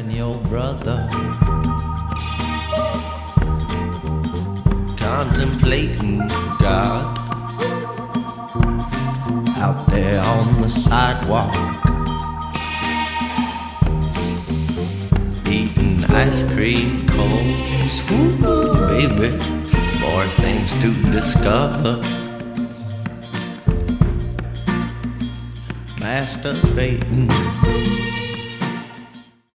and your brother contemplating God out there on the sidewalk, eating ice cream cones. Ooh, baby, more things to discover. Masturbating